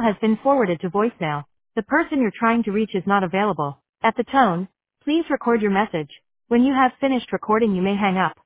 has been forwarded to voicemail. The person you're trying to reach is not available. At the tone, please record your message. When you have finished recording, you may hang up.